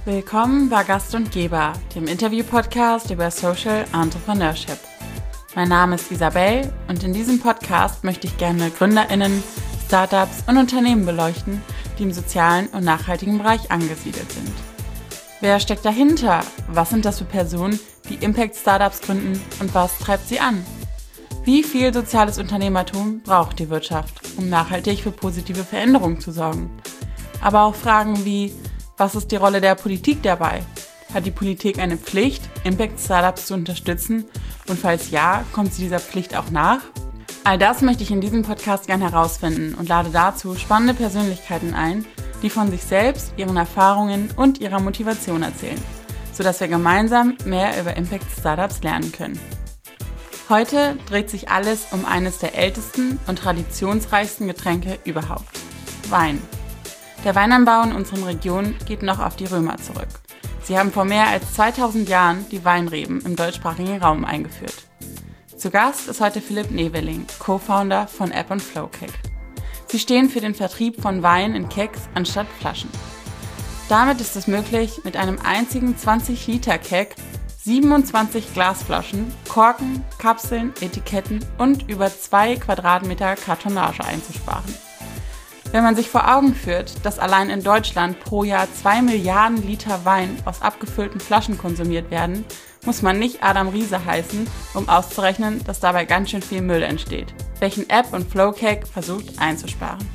Willkommen bei Gast und Geber, dem Interview-Podcast über Social Entrepreneurship. Mein Name ist Isabel und in diesem Podcast möchte ich gerne GründerInnen, Startups und Unternehmen beleuchten, die im sozialen und nachhaltigen Bereich angesiedelt sind. Wer steckt dahinter? Was sind das für Personen, die Impact-Startups gründen und was treibt sie an? Wie viel soziales Unternehmertum braucht die Wirtschaft, um nachhaltig für positive Veränderungen zu sorgen? Aber auch Fragen wie: Was ist die Rolle der Politik dabei? Hat die Politik eine Pflicht, Impact-Startups zu unterstützen? Und falls ja, kommt sie dieser Pflicht auch nach? All das möchte ich in diesem Podcast gerne herausfinden und lade dazu spannende Persönlichkeiten ein, die von sich selbst, ihren Erfahrungen und ihrer Motivation erzählen, sodass wir gemeinsam mehr über Impact-Startups lernen können. Heute dreht sich alles um eines der ältesten und traditionsreichsten Getränke überhaupt: Wein. Der Weinanbau in unseren Regionen geht noch auf die Römer zurück. Sie haben vor mehr als 2000 Jahren die Weinreben im deutschsprachigen Raum eingeführt. Zu Gast ist heute Philipp Neveling, Co-Founder von App & Flow Keg. Sie stehen für den Vertrieb von Wein in Kegs anstatt Flaschen. Damit ist es möglich, mit einem einzigen 20-Liter-Keg 27 Glasflaschen, Korken, Kapseln, Etiketten und über 2 Quadratmeter Kartonage einzusparen. Wenn man sich vor Augen führt, dass allein in Deutschland pro Jahr 2 Milliarden Liter Wein aus abgefüllten Flaschen konsumiert werden, muss man nicht Adam Riese heißen, um auszurechnen, dass dabei ganz schön viel Müll entsteht, welchen App & Flow Keg versucht einzusparen.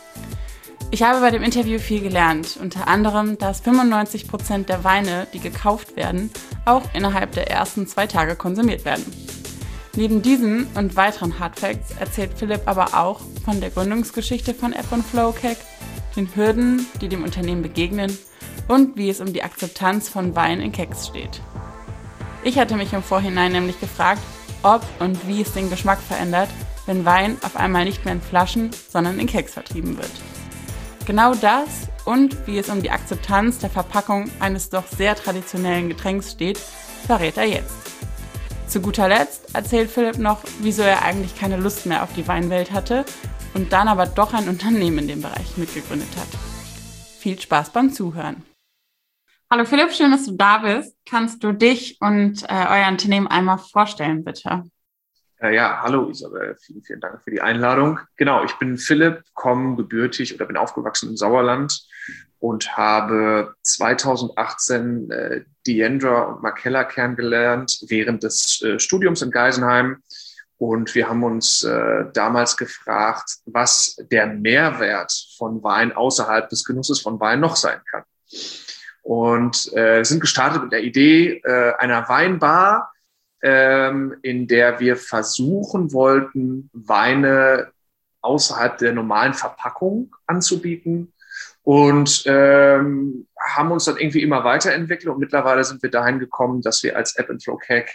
Ich habe bei dem Interview viel gelernt, unter anderem, dass 95% der Weine, die gekauft werden, auch innerhalb der ersten 2 Tage konsumiert werden. Neben diesen und weiteren Hardfacts erzählt Philipp aber auch von der Gründungsgeschichte von App & Flow Keg, den Hürden, die dem Unternehmen begegnen und wie es um die Akzeptanz von Wein in Kegs steht. Ich hatte mich im Vorhinein nämlich gefragt, ob und wie es den Geschmack verändert, wenn Wein auf einmal nicht mehr in Flaschen, sondern in Kegs vertrieben wird. Genau das und wie es um die Akzeptanz der Verpackung eines doch sehr traditionellen Getränks steht, verrät er jetzt. Zu guter Letzt erzählt Philipp noch, wieso er eigentlich keine Lust mehr auf die Weinwelt hatte und dann aber doch ein Unternehmen in dem Bereich mitgegründet hat. Viel Spaß beim Zuhören. Hallo Philipp, schön, dass du da bist. Kannst du dich und euer Unternehmen einmal vorstellen, bitte? Hallo Isabel, vielen Dank für die Einladung. Genau, ich bin Philipp, komme gebürtig oder bin aufgewachsen im Sauerland und habe 2018 Deandra und Markella kennengelernt während des Studiums in Geisenheim. Und wir haben uns damals gefragt, was der Mehrwert von Wein außerhalb des Genusses von Wein noch sein kann. Und sind gestartet mit der Idee einer Weinbar, in der wir versuchen wollten, Weine außerhalb der normalen Verpackung anzubieten und haben uns dann irgendwie immer weiterentwickelt und mittlerweile sind wir dahin gekommen, dass wir als App & Flow Keg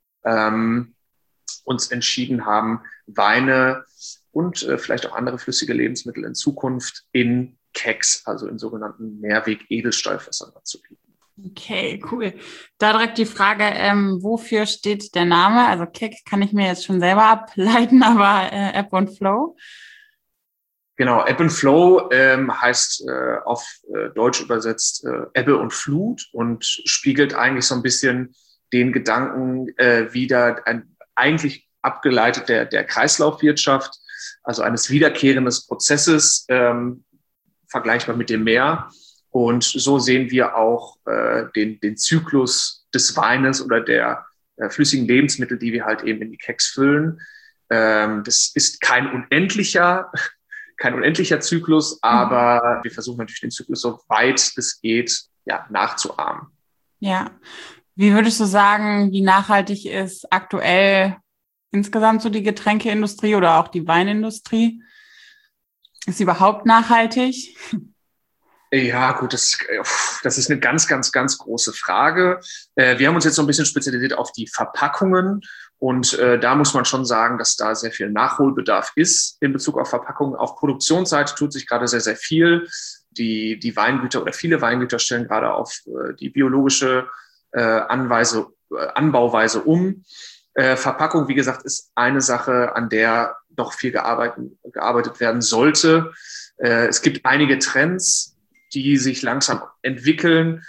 uns entschieden haben, Weine und vielleicht auch andere flüssige Lebensmittel in Zukunft in Kegs, also in sogenannten Mehrweg-Edelstahlfässern anzubieten. Okay, cool. Da direkt die Frage, wofür steht der Name? Also Keg kann ich mir jetzt schon selber ableiten, aber App & Flow? Genau, App & Flow heißt auf Deutsch übersetzt Ebbe und Flut und spiegelt eigentlich so ein bisschen den Gedanken wider, eigentlich abgeleitet der Kreislaufwirtschaft, also eines wiederkehrenden Prozesses, vergleichbar mit dem Meer. Und so sehen wir auch den Zyklus des Weines oder der flüssigen Lebensmittel, die wir halt eben in die Kegs füllen. Das ist kein unendlicher Zyklus, aber wir versuchen natürlich den Zyklus so weit es geht, nachzuahmen. Ja. Wie würdest du sagen, wie nachhaltig ist aktuell insgesamt so die Getränkeindustrie oder auch die Weinindustrie? Ist sie überhaupt nachhaltig? Ja, gut, das ist eine ganz große Frage. Wir haben uns jetzt so ein bisschen spezialisiert auf die Verpackungen und da muss man schon sagen, dass da sehr viel Nachholbedarf ist in Bezug auf Verpackungen. Auf Produktionsseite tut sich gerade sehr viel. Die Weingüter oder viele Weingüter stellen gerade auf die biologische Anbauweise um. Verpackung, wie gesagt, ist eine Sache, an der doch viel gearbeitet werden sollte. Es gibt einige Trends, die sich langsam entwickeln.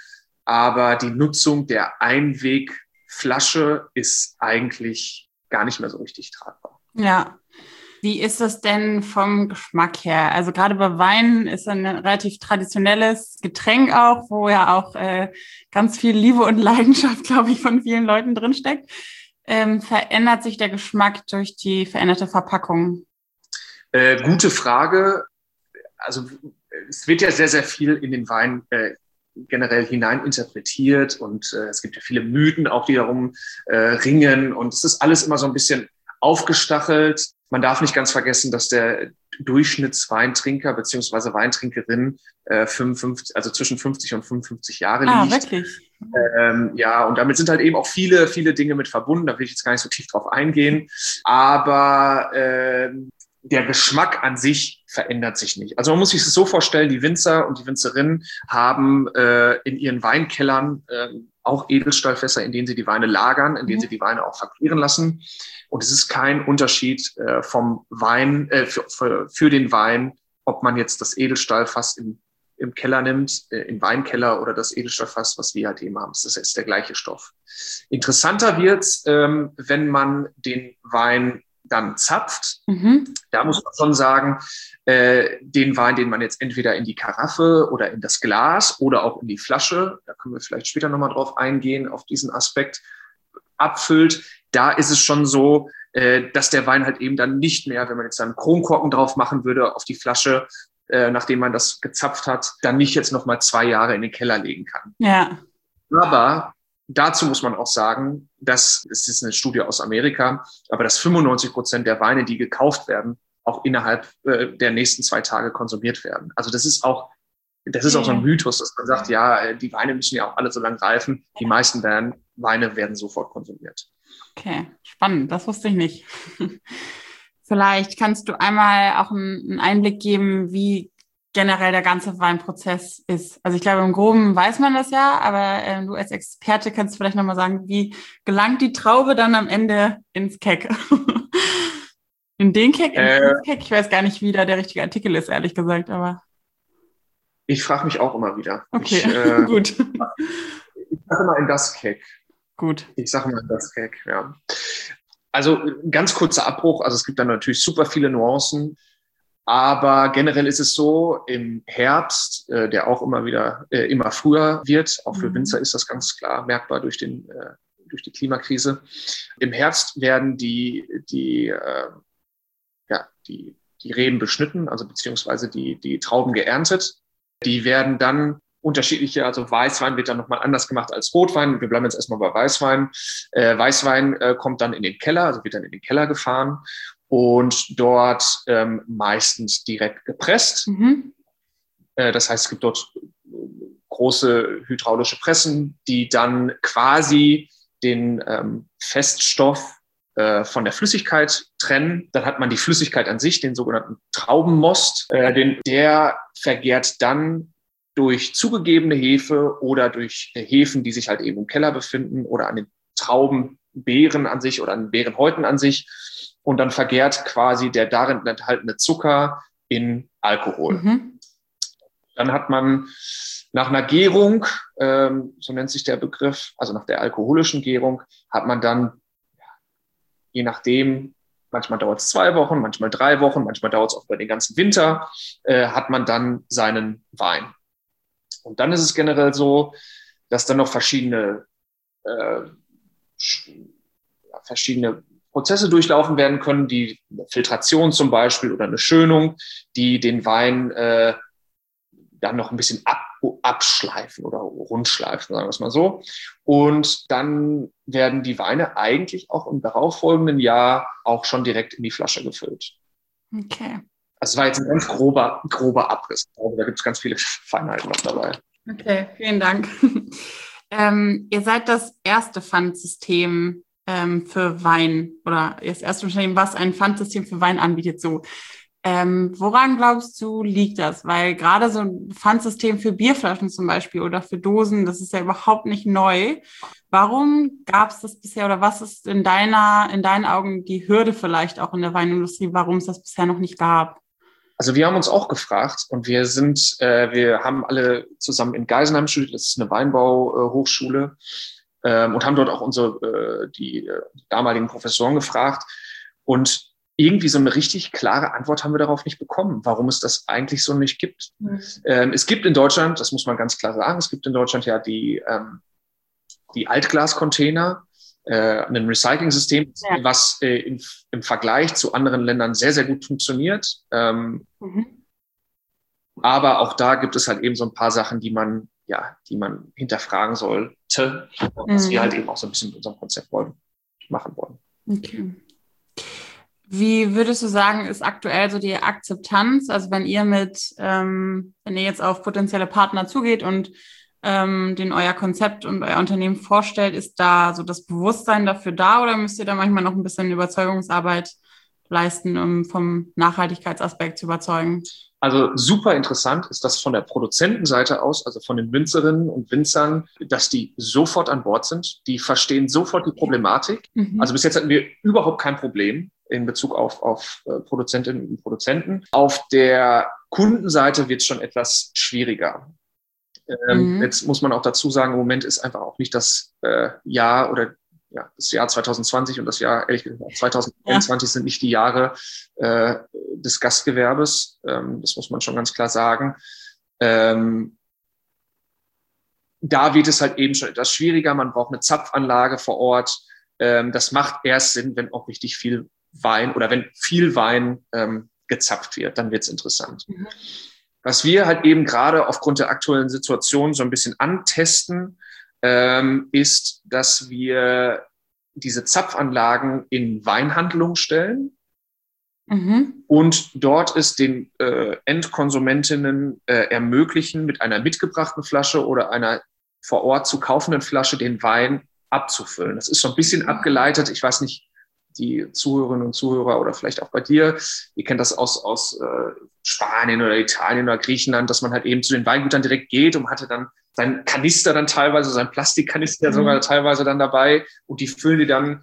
aber die Nutzung der Einwegflasche ist eigentlich gar nicht mehr so richtig tragbar. Ja. Wie ist das denn vom Geschmack her? Also gerade bei Wein ist ein relativ traditionelles Getränk auch, wo ja auch ganz viel Liebe und Leidenschaft, glaube ich, von vielen Leuten drinsteckt. Verändert sich der Geschmack durch die veränderte Verpackung? Gute Frage. Also es wird ja sehr, sehr viel in den Wein generell hinein interpretiert und es gibt ja viele Mythen auch, die darum ringen und es ist alles immer so ein bisschen aufgestachelt. Man darf nicht ganz vergessen, dass der Durchschnittsweintrinker bzw. Weintrinkerin 55, also zwischen 50 und 55 Jahre liegt. Ah, wirklich? Ja, und damit sind halt eben auch viele, viele Dinge mit verbunden. Da will ich jetzt gar nicht so tief drauf eingehen. Aber der Geschmack an sich verändert sich nicht. Also man muss sich das so vorstellen, die Winzer und die Winzerinnen haben in ihren Weinkellern auch Edelstahlfässer, in denen sie die Weine lagern, in denen sie die Weine auch verklirren lassen. Und es ist kein Unterschied vom Wein, für den Wein, ob man jetzt das Edelstahlfass im Keller nimmt, im Weinkeller oder das Edelstahlfass, was wir halt eben haben. Das ist jetzt der gleiche Stoff. Interessanter wird's, wenn man den Wein dann zapft. Da muss man schon sagen, den Wein, den man jetzt entweder in die Karaffe oder in das Glas oder auch in die Flasche, da können wir vielleicht später nochmal drauf eingehen, auf diesen Aspekt, abfüllt, da ist es schon so, dass der Wein halt eben dann nicht mehr, wenn man jetzt einen Kronkorken drauf machen würde auf die Flasche, nachdem man das gezapft hat, dann nicht jetzt nochmal 2 Jahre in den Keller legen kann. Ja. Aber dazu muss man auch sagen, es ist eine Studie aus Amerika, aber dass 95% der Weine, die gekauft werden, auch innerhalb der nächsten 2 Tage konsumiert werden. Also das ist auch so ein Mythos, dass man sagt, ja, die Weine müssen ja auch alle so lang reifen. Die meisten Weine werden sofort konsumiert. Okay, spannend. Das wusste ich nicht. Vielleicht kannst du einmal auch einen Einblick geben, wie generell der ganze Weinprozess ist. Also ich glaube, im Groben weiß man das ja, aber du als Experte kannst vielleicht nochmal sagen, wie gelangt die Traube dann am Ende ins Keg? In den Keg? Ins Keg? Ich weiß gar nicht, wie da der richtige Artikel ist, ehrlich gesagt, aber... Ich frage mich auch immer wieder. Okay, gut. Ich sage mal in das Keg. Gut. Ich sage mal in das Keg, ja. Also ganz kurzer Abbruch. Also es gibt dann natürlich super viele Nuancen. Aber generell ist es so, im Herbst, der auch immer früher wird, auch für Winzer ist das ganz klar merkbar durch die Klimakrise. Im Herbst werden die Reben beschnitten, also beziehungsweise die Trauben geerntet. Die werden dann unterschiedliche, also Weißwein wird dann nochmal anders gemacht als Rotwein. Wir bleiben jetzt erstmal bei Weißwein. Weißwein kommt dann in den Keller, also wird dann in den Keller gefahren und dort meistens direkt gepresst. Das heißt, es gibt dort große hydraulische Pressen, die dann quasi den Feststoff von der Flüssigkeit trennen. Dann hat man die Flüssigkeit an sich, den sogenannten Traubenmost. Der vergärt dann durch zugegebene Hefe oder durch Hefen, die sich halt eben im Keller befinden oder an den Traubenbeeren an sich oder an den Beerenhäuten an sich. Und dann vergärt quasi der darin enthaltene Zucker in Alkohol. Dann hat man nach einer Gärung, so nennt sich der Begriff, also nach der alkoholischen Gärung, hat man dann, je nachdem, manchmal dauert es 2 Wochen, manchmal 3 Wochen, manchmal dauert es auch über den ganzen Winter, hat man dann seinen Wein. Und dann ist es generell so, dass dann noch verschiedene Prozesse durchlaufen werden können, die eine Filtration zum Beispiel oder eine Schönung, die den Wein dann noch ein bisschen abschleifen oder rundschleifen, sagen wir es mal so. Und dann werden die Weine eigentlich auch im darauffolgenden Jahr auch schon direkt in die Flasche gefüllt. Okay. Also es war jetzt ein ganz grober Abriss. Da gibt es ganz viele Feinheiten noch dabei. Okay, vielen Dank. Ihr seid das erste Pfandsystem für Wein oder das erste Unternehmen, was ein Pfandsystem für Wein anbietet. So, woran glaubst du, liegt das? Weil gerade so ein Pfandsystem für Bierflaschen zum Beispiel oder für Dosen, das ist ja überhaupt nicht neu. Warum gab es das bisher oder was ist in deinen Augen die Hürde vielleicht auch in der Weinindustrie, warum es das bisher noch nicht gab? Also wir haben uns auch gefragt und wir haben alle zusammen in Geisenheim studiert, das ist eine Weinbauhochschule, und haben dort auch die damaligen Professoren gefragt. Und irgendwie so eine richtig klare Antwort haben wir darauf nicht bekommen, warum es das eigentlich so nicht gibt. Mhm. Es gibt in Deutschland, das muss man ganz klar sagen, es gibt in Deutschland ja die Altglascontainer, ein Recycling-System, was im Vergleich zu anderen Ländern sehr, sehr gut funktioniert. Aber auch da gibt es halt eben so ein paar Sachen, die man hinterfragen sollte, was wir halt eben auch so ein bisschen mit unserem Konzept machen wollen. Okay. Wie würdest du sagen, ist aktuell so die Akzeptanz? Also wenn ihr wenn ihr jetzt auf potenzielle Partner zugeht und denen euer Konzept und euer Unternehmen vorstellt, ist da so das Bewusstsein dafür da oder müsst ihr da manchmal noch ein bisschen Überzeugungsarbeit leisten, um vom Nachhaltigkeitsaspekt zu überzeugen? Also super interessant ist das von der Produzentenseite aus, also von den Winzerinnen und Winzern, dass die sofort an Bord sind. Die verstehen sofort die Problematik. Mhm. Also bis jetzt hatten wir überhaupt kein Problem in Bezug auf Produzentinnen und Produzenten. Auf der Kundenseite wird es schon etwas schwieriger. Jetzt muss man auch dazu sagen, im Moment ist einfach auch nicht das Jahr 2020 und das Jahr, ehrlich gesagt, 2021 sind nicht die Jahre des Gastgewerbes. Das muss man schon ganz klar sagen. Da wird es halt eben schon etwas schwieriger. Man braucht eine Zapfanlage vor Ort. Das macht erst Sinn, wenn auch richtig viel Wein oder wenn viel Wein gezapft wird, dann wird es interessant. Mhm. Was wir halt eben gerade aufgrund der aktuellen Situation so ein bisschen antesten, ist, dass wir diese Zapfanlagen in Weinhandlungen stellen und dort es den Endkonsumentinnen ermöglichen, mit einer mitgebrachten Flasche oder einer vor Ort zu kaufenden Flasche den Wein abzufüllen. Das ist so ein bisschen abgeleitet, ich weiß nicht, die Zuhörerinnen und Zuhörer oder vielleicht auch bei dir, ihr kennt das aus Spanien oder Italien oder Griechenland, dass man halt eben zu den Weingütern direkt geht und hatte dann seinen Kanister dann teilweise, sein Plastikkanister sogar teilweise dann dabei und die füllen die dann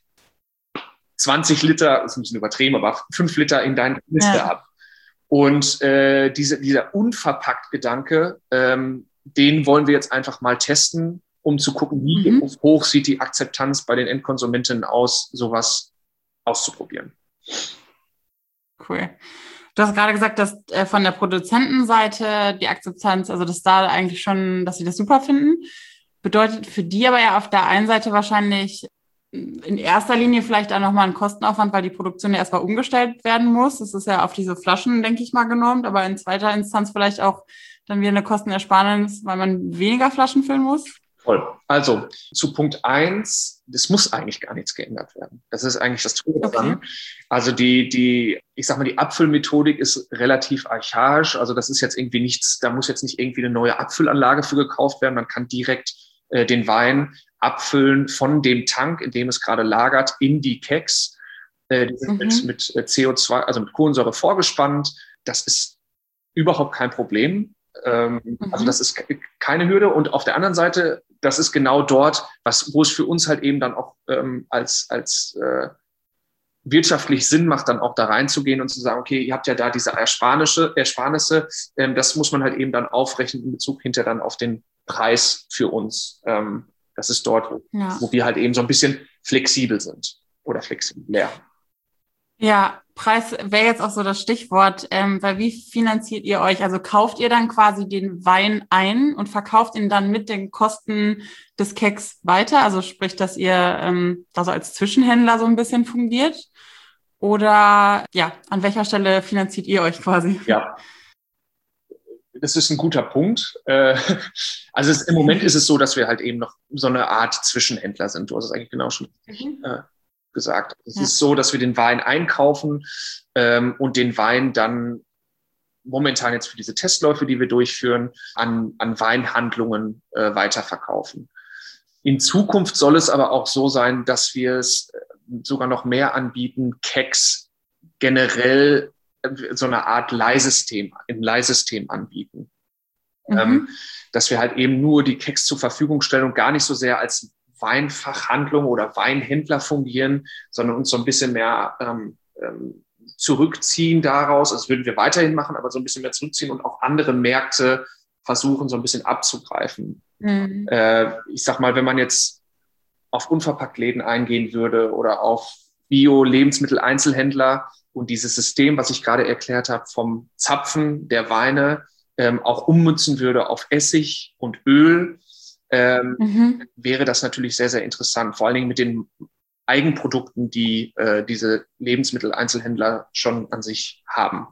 20 Liter, ist ein bisschen übertrieben, aber 5 Liter in deinen Kanister ab. Und dieser Unverpackt-Gedanke, den wollen wir jetzt einfach mal testen, um zu gucken, wie hoch sieht die Akzeptanz bei den Endkonsumentinnen aus, sowas auszuprobieren. Cool. Du hast gerade gesagt, dass von der Produzentenseite die Akzeptanz, also dass da eigentlich schon, dass sie das super finden, bedeutet für die aber ja auf der einen Seite wahrscheinlich in erster Linie vielleicht auch nochmal ein Kostenaufwand, weil die Produktion ja erstmal umgestellt werden muss. Das ist ja auf diese Flaschen, denke ich mal, genormt, aber in zweiter Instanz vielleicht auch dann wieder eine Kostenersparnis, weil man weniger Flaschen füllen muss. Voll. Also zu Punkt 1, es muss eigentlich gar nichts geändert werden. Das ist eigentlich das Tolle daran. Okay. Also die Abfüllmethodik ist relativ archaisch. Also das ist jetzt irgendwie nichts, da muss jetzt nicht irgendwie eine neue Abfüllanlage für gekauft werden. Man kann direkt den Wein abfüllen von dem Tank, in dem es gerade lagert, in die Kegs. Die sind mit CO2, also mit Kohlensäure vorgespannt. Das ist überhaupt kein Problem. Also das ist keine Hürde. Und auf der anderen Seite, das ist genau dort, wo es für uns halt eben dann auch als wirtschaftlich Sinn macht, dann auch da reinzugehen und zu sagen, okay, ihr habt ja da diese Ersparnisse, das muss man halt eben dann aufrechnen in Bezug hinter dann auf den Preis für uns. Das ist dort, wo wir halt eben so ein bisschen flexibel sind oder flexibler. Ja, Preis wäre jetzt auch so das Stichwort, weil wie finanziert ihr euch? Also kauft ihr dann quasi den Wein ein und verkauft ihn dann mit den Kosten des Kegs weiter? Also sprich, dass ihr da so als Zwischenhändler so ein bisschen fungiert? Oder an welcher Stelle finanziert ihr euch quasi? Ja, das ist ein guter Punkt. Also im Moment ist es so, dass wir halt eben noch so eine Art Zwischenhändler sind. Du hast es eigentlich genau schon gesagt. Es ist so, dass wir den Wein einkaufen und den Wein dann momentan jetzt für diese Testläufe, die wir durchführen, an Weinhandlungen weiterverkaufen. In Zukunft soll es aber auch so sein, dass wir es sogar noch mehr anbieten, Kegs generell so eine Art Leihsystem anbieten. Dass wir halt eben nur die Kegs zur Verfügung stellen und gar nicht so sehr als Weinfachhandlung oder Weinhändler fungieren, sondern uns so ein bisschen mehr zurückziehen daraus. Das würden wir weiterhin machen, aber so ein bisschen mehr zurückziehen und auch andere Märkte versuchen, so ein bisschen abzugreifen. Mhm. Ich sag mal, wenn man jetzt auf Unverpacktläden eingehen würde oder auf Bio-Lebensmittel-Einzelhändler und dieses System, was ich gerade erklärt habe, vom Zapfen der Weine auch ummünzen würde auf Essig und Öl, wäre das natürlich sehr, sehr interessant. Vor allen Dingen mit den Eigenprodukten, die diese Lebensmittel-Einzelhändler schon an sich haben.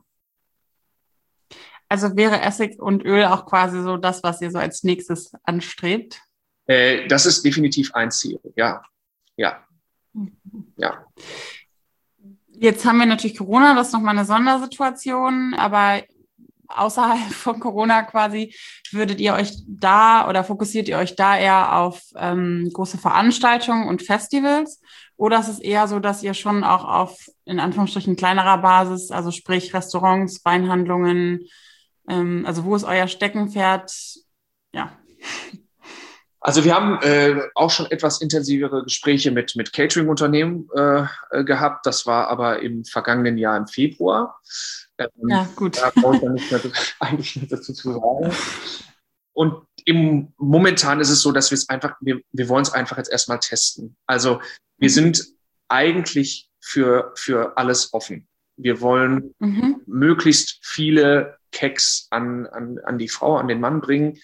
Also wäre Essig und Öl auch quasi so das, was ihr so als nächstes anstrebt? Das ist definitiv ein Ziel, ja. Ja. Ja. Jetzt haben wir natürlich Corona, das ist nochmal eine Sondersituation, aber außerhalb von Corona quasi, würdet ihr euch da oder fokussiert ihr euch da eher auf große Veranstaltungen und Festivals? Oder ist es eher so, dass ihr schon auch auf, in Anführungsstrichen, kleinerer Basis, also sprich Restaurants, Weinhandlungen, also wo ist euer Steckenpferd? Ja. Also wir haben auch schon etwas intensivere Gespräche mit Catering-Unternehmen gehabt. Das war aber im vergangenen Jahr im Februar. Ja, gut. Da brauche ich dann eigentlich nicht dazu zu sagen. Und momentan ist es so, dass wir wollen es einfach jetzt erstmal testen. Also wir sind eigentlich für alles offen. Wir wollen möglichst viele Keks an die Frau, an den Mann bringen.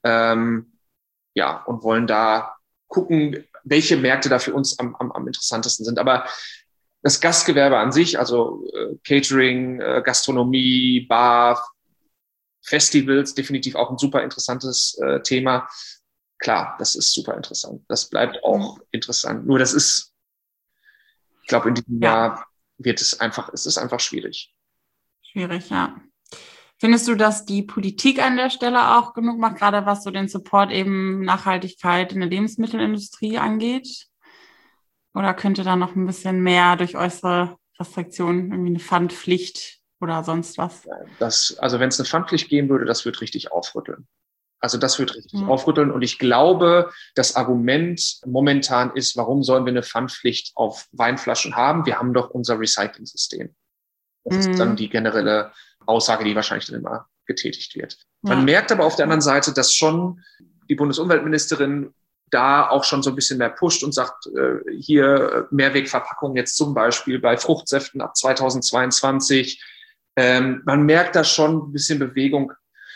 Ja, und wollen da gucken, welche Märkte da für uns am interessantesten sind. Aber das Gastgewerbe an sich, also Catering, Gastronomie, Bar, Festivals, definitiv auch ein super interessantes Thema. Klar, das ist super interessant. Das bleibt auch interessant. Nur ich glaube, in diesem Jahr es ist einfach schwierig. Schwierig, ja. Findest du, dass die Politik an der Stelle auch genug macht, gerade was so den Support eben Nachhaltigkeit in der Lebensmittelindustrie angeht? Oder könnte da noch ein bisschen mehr durch äußere Restriktionen, irgendwie eine Pfandpflicht oder sonst was? Also wenn es eine Pfandpflicht geben würde, das wird richtig aufrütteln. Also das wird richtig aufrütteln. Und ich glaube, das Argument momentan ist, warum sollen wir eine Pfandpflicht auf Weinflaschen haben? Wir haben doch unser Recycling-System. Das ist dann die generelle Aussage, die wahrscheinlich dann immer getätigt wird. Man merkt aber auf der anderen Seite, dass schon die Bundesumweltministerin da auch schon so ein bisschen mehr pusht und sagt, hier Mehrwegverpackung jetzt zum Beispiel bei Fruchtsäften ab 2022. Man merkt da schon ein bisschen Bewegung.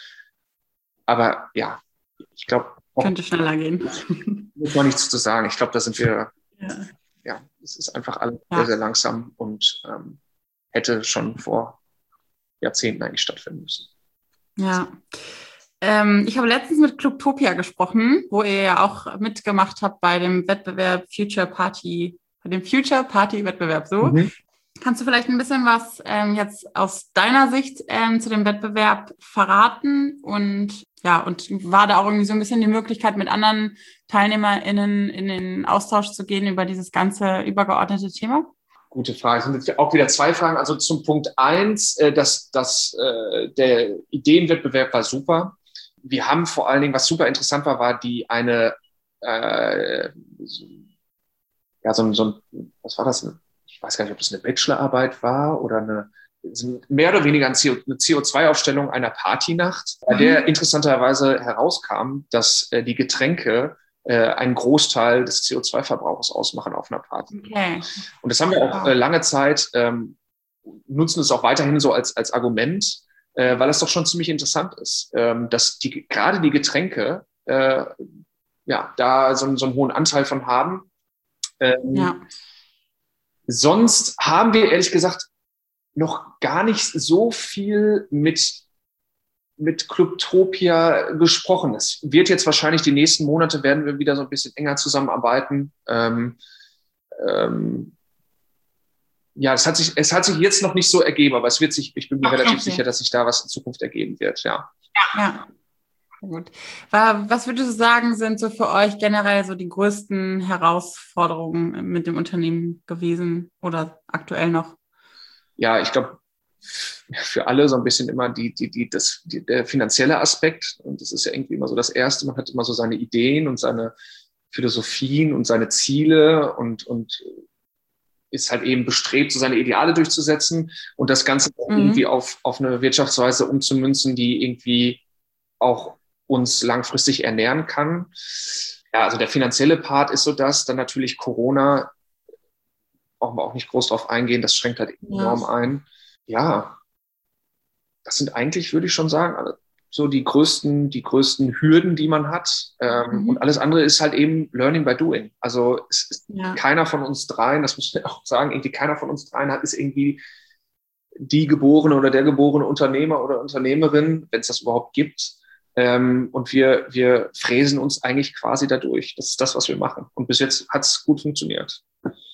Aber ja, ich glaube... Könnte schneller gehen. Muss man nichts zu sagen. Ich glaube, da sind wir... Ja, es ist einfach alles sehr, sehr langsam und hätte schon vor Jahrzehnten eigentlich stattfinden müssen. Ja. Ich habe letztens mit Clubtopia gesprochen, wo ihr ja auch mitgemacht habt bei dem Wettbewerb Future Party, bei dem Future Party Wettbewerb. So. Kannst du vielleicht ein bisschen was jetzt aus deiner Sicht zu dem Wettbewerb verraten? Und war da auch irgendwie so ein bisschen die Möglichkeit, mit anderen TeilnehmerInnen in den Austausch zu gehen über dieses ganze übergeordnete Thema? Gute Frage. Es sind jetzt auch wieder zwei Fragen. Also zum Punkt 1, der Ideenwettbewerb war super. Wir haben vor allen Dingen, was super interessant war, was war das? Ich weiß gar nicht, ob das eine Bachelorarbeit war oder mehr oder weniger eine CO2-Aufstellung einer Partynacht, bei der interessanterweise herauskam, dass die Getränke einen Großteil des CO2-Verbrauchs ausmachen auf einer Party. Okay. Und das haben wir auch lange Zeit, nutzen es auch weiterhin so als Argument, weil es doch schon ziemlich interessant ist, dass gerade die Getränke da so einen hohen Anteil von haben. Sonst haben wir ehrlich gesagt noch gar nicht so viel mit Clubtopia gesprochen. Es wird jetzt wahrscheinlich die nächsten Monate werden wir wieder so ein bisschen enger zusammenarbeiten. Es hat sich jetzt noch nicht so ergeben, aber ich bin mir relativ sicher, dass sich da was in Zukunft ergeben wird, ja. Gut. Was würdest du sagen, sind so für euch generell so die größten Herausforderungen mit dem Unternehmen gewesen oder aktuell noch? Ja, ich glaube, für alle so ein bisschen immer der finanzielle Aspekt. Und das ist ja irgendwie immer so das Erste. Man hat immer so seine Ideen und seine Philosophien und seine Ziele und ist halt eben bestrebt, so seine Ideale durchzusetzen und das Ganze irgendwie auf eine Wirtschaftsweise umzumünzen, die irgendwie auch uns langfristig ernähren kann. Ja, also der finanzielle Part ist so das, dann natürlich Corona, brauchen wir auch nicht groß drauf eingehen, das schränkt halt enorm ein. Ja, das sind eigentlich, würde ich schon sagen, so die größten Hürden, die man hat. Und alles andere ist halt eben Learning by Doing. Also es ist keiner von uns dreien, das muss man auch sagen, irgendwie keiner von uns dreien ist irgendwie die geborene oder der geborene Unternehmer oder Unternehmerin, wenn es das überhaupt gibt. Und wir fräsen uns eigentlich quasi dadurch. Das ist das, was wir machen. Und bis jetzt hat es gut funktioniert.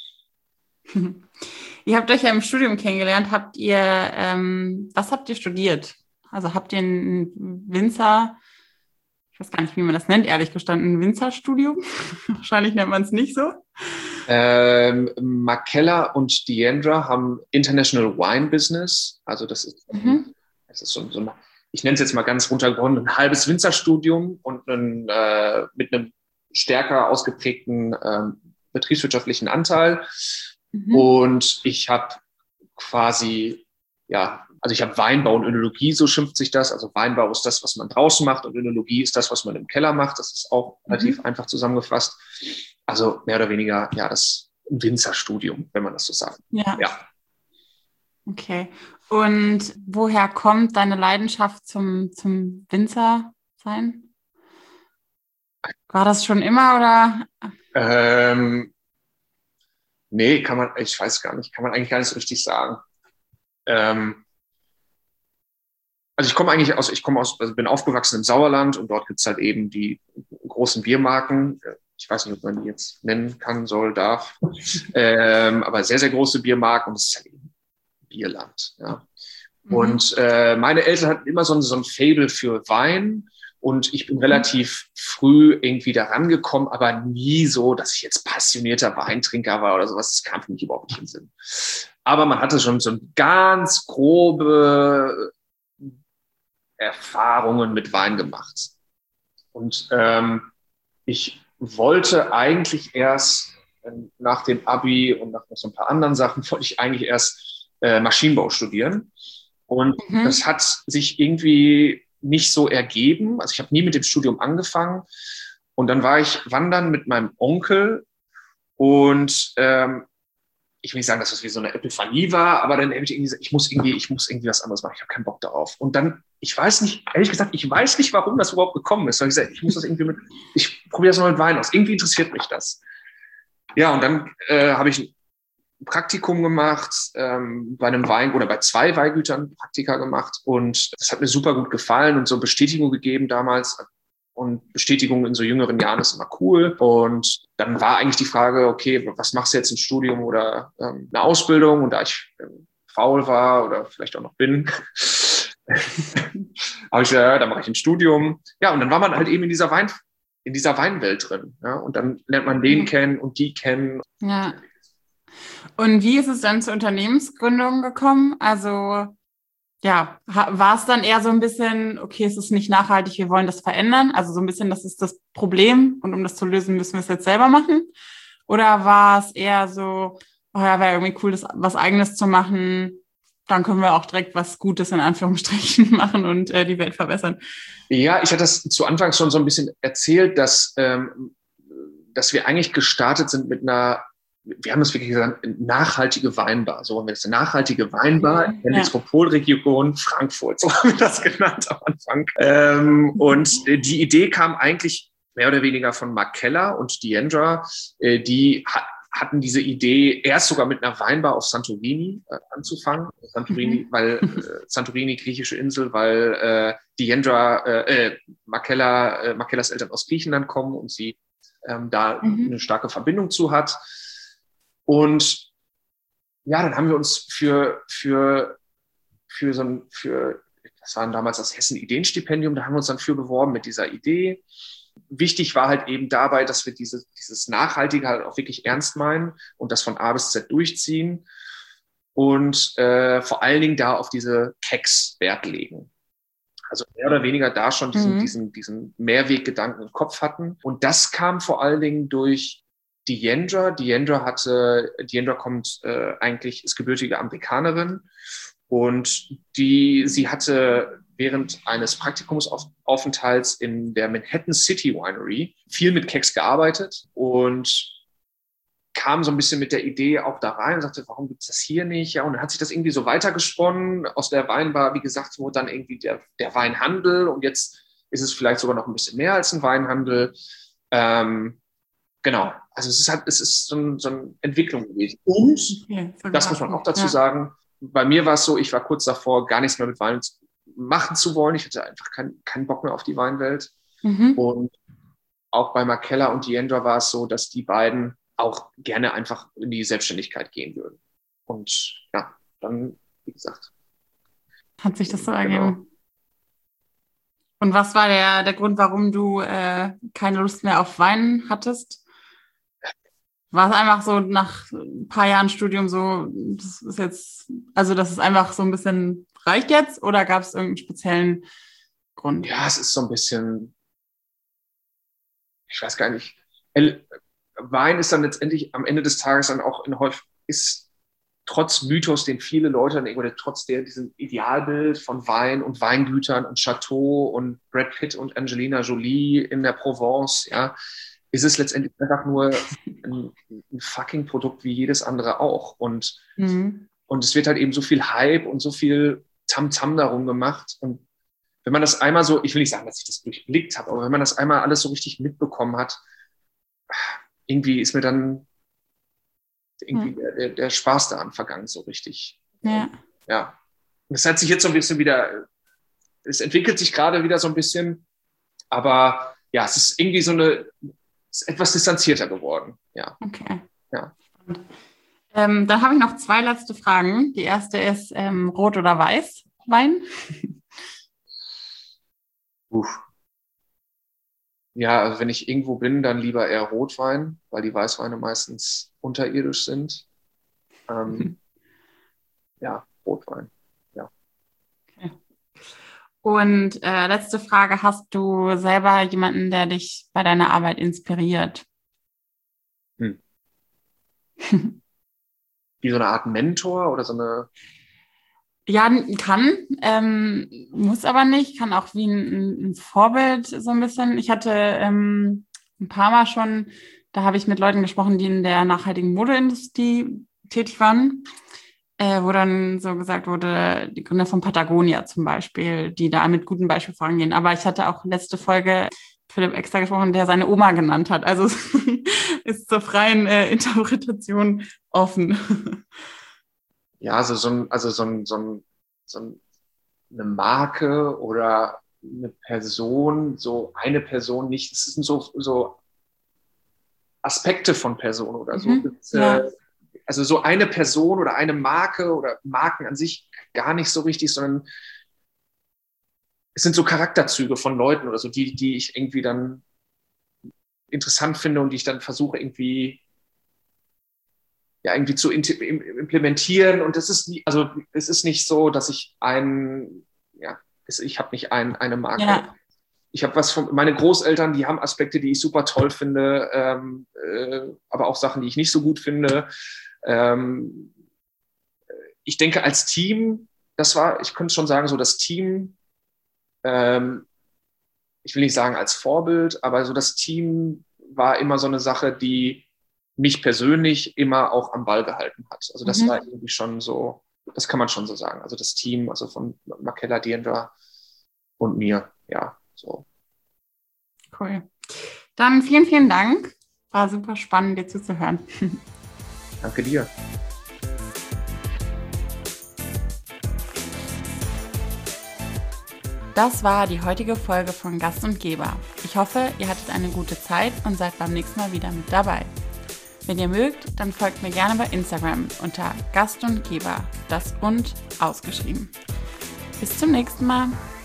Ihr habt euch ja im Studium kennengelernt. Was habt ihr studiert? Also habt ihr ein Winzer, ich weiß gar nicht, wie man das nennt, ehrlich gestanden, ein Winzerstudium? Wahrscheinlich nennt man es nicht so. Makella und Diendra haben International Wine Business. Also das ist so ein, ich nenne es jetzt mal ganz runtergebrochen, ein halbes Winzerstudium und mit einem stärker ausgeprägten betriebswirtschaftlichen Anteil. Und ich habe quasi, also ich habe Weinbau und Önologie, so schimpft sich das. Also Weinbau ist das, was man draußen macht und Önologie ist das, was man im Keller macht. Das ist auch relativ einfach zusammengefasst. Also mehr oder weniger, das ein Winzerstudium, wenn man das so sagt. Ja. Okay. Und woher kommt deine Leidenschaft zum Winzer sein? War das schon immer oder? Nee, ich weiß gar nicht, kann man eigentlich gar nicht so richtig sagen. Also bin aufgewachsen im Sauerland und dort gibt es halt eben die großen Biermarken. Ich weiß nicht, ob man die jetzt nennen kann, soll, darf. Aber sehr, sehr große Biermarken und es ist halt eben Bierland. Ja. Und meine Eltern hatten immer so ein Faible für Wein. Und ich bin relativ früh irgendwie da rangekommen, aber nie so, dass ich jetzt passionierter Weintrinker war oder sowas. Das kam für mich überhaupt nicht in den Sinn. Aber man hatte schon so ein ganz grobe Erfahrungen mit Wein gemacht. Und ich wollte eigentlich erst nach dem Abi und nach so ein paar anderen Sachen, wollte ich eigentlich erst Maschinenbau studieren. Und das hat sich irgendwie nicht so ergeben. Also ich habe nie mit dem Studium angefangen. Und dann war ich wandern mit meinem Onkel und ich will nicht sagen, dass das wie so eine Epiphanie war, aber dann habe ich irgendwie gesagt, ich muss irgendwie was anderes machen. Ich habe keinen Bock darauf. Und dann, ich weiß nicht, warum das überhaupt gekommen ist. Weil ich gesagt, ich probiere das mal mit Wein aus. Irgendwie interessiert mich das. Ja, und dann habe ich ein Praktikum gemacht, bei einem bei 2 Weingütern Praktika gemacht und das hat mir super gut gefallen und so Bestätigung gegeben damals. Und Bestätigung in so jüngeren Jahren ist immer cool. Und dann war eigentlich die Frage, okay, was machst du jetzt im Studium oder eine Ausbildung? Und da ich faul war oder vielleicht auch noch bin, habe ich gesagt, dann mache ich ein Studium. Ja, und dann war man halt eben in dieser Weinwelt drin. Ja? Und dann lernt man den kennen und die kennen. Ja. Und wie ist es dann zur Unternehmensgründung gekommen? Also war es dann eher so ein bisschen, okay, es ist nicht nachhaltig, wir wollen das verändern? Also so ein bisschen, das ist das Problem und um das zu lösen, müssen wir es jetzt selber machen? Oder war es eher so, wäre irgendwie cool, das was Eigenes zu machen, dann können wir auch direkt was Gutes in Anführungsstrichen machen und die Welt verbessern? Ja, ich hatte das zu Anfang schon so ein bisschen erzählt, dass wir eigentlich gestartet sind wir haben das wirklich gesagt, nachhaltige Weinbar. So haben wir das, eine nachhaltige Weinbar in der Metropolregion Frankfurt. So haben wir das genannt am Anfang. Und die Idee kam eigentlich mehr oder weniger von Makella und Diendra. Die hatten diese Idee, erst sogar mit einer Weinbar auf Santorini anzufangen. Santorini, griechische Insel, weil Makellas Eltern aus Griechenland kommen und sie da eine starke Verbindung zu hat. Und ja, dann haben wir uns das war damals das Hessen-Ideenstipendium, da haben wir uns dann für beworben mit dieser Idee. Wichtig war halt eben dabei, dass wir dieses Nachhaltige halt auch wirklich ernst meinen und das von A bis Z durchziehen und vor allen Dingen da auf diese Keks Wert legen. Also mehr oder weniger da schon diesen Mehrweggedanken im Kopf hatten. Und das kam vor allen Dingen durch Diandra kommt eigentlich, ist gebürtige Amerikanerin und sie hatte während eines Praktikumsaufenthalts in der Manhattan City Winery viel mit Kex gearbeitet und kam so ein bisschen mit der Idee auch da rein und sagte, warum gibt es das hier nicht? Ja, und dann hat sich das irgendwie so weitergesponnen. Aus der Weinbar, wie gesagt, wurde dann irgendwie der Weinhandel und jetzt ist es vielleicht sogar noch ein bisschen mehr als ein Weinhandel. Genau, also es ist so eine Entwicklung gewesen. Und das muss man auch dazu sagen, bei mir war es so, ich war kurz davor, gar nichts mehr mit Wein machen zu wollen. Ich hatte einfach keinen Bock mehr auf die Weinwelt. Und auch bei Markella und Diandra war es so, dass die beiden auch gerne einfach in die Selbstständigkeit gehen würden. Und ja, dann, wie gesagt. Hat sich das so ergeben. Und was war der Grund, warum du keine Lust mehr auf Wein hattest? War es einfach so nach ein paar Jahren Studium so, das ist jetzt, also das ist einfach so ein bisschen, reicht jetzt? Oder gab es irgendeinen speziellen Grund? Ja, es ist so ein bisschen, ich weiß gar nicht. Wein ist dann letztendlich am Ende des Tages dann auch ist trotz Mythos, den viele Leute oder trotz diesem Idealbild von Wein und Weingütern und Chateau und Brad Pitt und Angelina Jolie in der Provence, ja, ist es letztendlich einfach nur ein fucking Produkt wie jedes andere auch. Und es wird halt eben so viel Hype und so viel Tamtam darum gemacht. Und wenn man das einmal so, ich will nicht sagen, dass ich das durchblickt habe, aber wenn man das einmal alles so richtig mitbekommen hat, irgendwie ist mir dann irgendwie der Spaß daran vergangen, so richtig. Ja. Ja. Und es hat sich jetzt so ein bisschen wieder, es entwickelt sich gerade wieder so ein bisschen, aber ja, es ist irgendwie ist etwas distanzierter geworden. Ja. Okay. Ja. Dann habe ich noch 2 letzte Fragen. Die erste ist Rot- oder Weißwein? Ja, also wenn ich irgendwo bin, dann lieber eher Rotwein, weil die Weißweine meistens unterirdisch sind. Ja, Rotwein. Ja. Okay. Und letzte Frage, hast du selber jemanden, der dich bei deiner Arbeit inspiriert? Wie so eine Art Mentor oder so eine... Ja, kann, muss aber nicht, kann auch wie ein Vorbild so ein bisschen. Ich hatte ein paar Mal schon, da habe ich mit Leuten gesprochen, die in der nachhaltigen Modeindustrie tätig waren, wo dann so gesagt wurde, die Gründer von Patagonia zum Beispiel, die da mit gutem Beispiel vorangehen. Aber ich hatte auch letzte Folge Philipp extra gesprochen, der seine Oma genannt hat. Also ist zur freien Interpretation offen. Ja, eine Marke oder eine Person, so eine Person nicht, es sind so Aspekte von Personen oder so. Ja. Also so eine Person oder eine Marke oder Marken an sich gar nicht so richtig, sondern es sind so Charakterzüge von Leuten oder so, die ich irgendwie dann interessant finde und die ich dann versuche irgendwie zu implementieren. Und es ist nicht so, dass ich habe nicht eine Marke. Ja. Ich habe meine Großeltern, die haben Aspekte, die ich super toll finde, aber auch Sachen, die ich nicht so gut finde. Ich denke, als Team, ich könnte schon sagen, so das Team, ich will nicht sagen als Vorbild, aber so das Team war immer so eine Sache, die mich persönlich immer auch am Ball gehalten hat. Also das war irgendwie schon so, das kann man schon so sagen. Also das Team, also von Markella, Diandra und mir, ja, so. Cool. Dann vielen, vielen Dank. War super spannend, dir zuzuhören. Danke dir. Das war die heutige Folge von Gast und Geber. Ich hoffe, ihr hattet eine gute Zeit und seid beim nächsten Mal wieder mit dabei. Wenn ihr mögt, dann folgt mir gerne bei Instagram unter Gast und Geber, das und ausgeschrieben. Bis zum nächsten Mal.